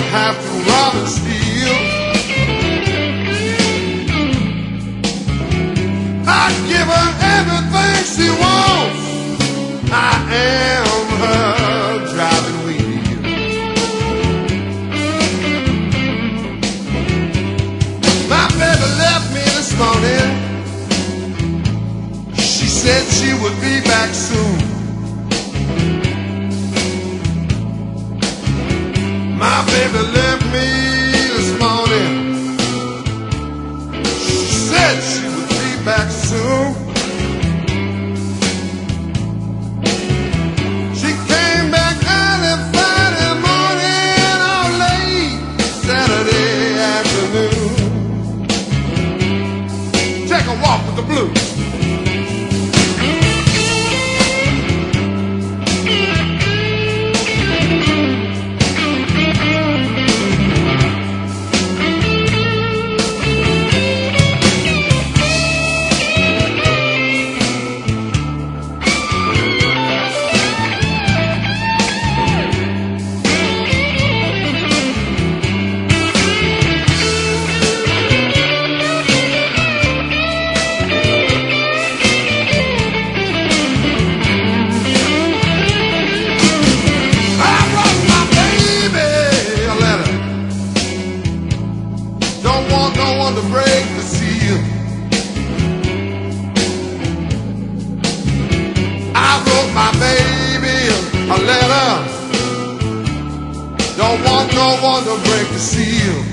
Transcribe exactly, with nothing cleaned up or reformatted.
have to rob and steal. I give her everything she wants. I am her driving wheel. My baby left me this morning. She said she would be back soon. My baby left me this morning. She said she would be back soon. She came back early Friday morning, or late Saturday afternoon. Take a walk with the blues. To break the seal. I wrote my baby a letter. Don't want no one to break the seal.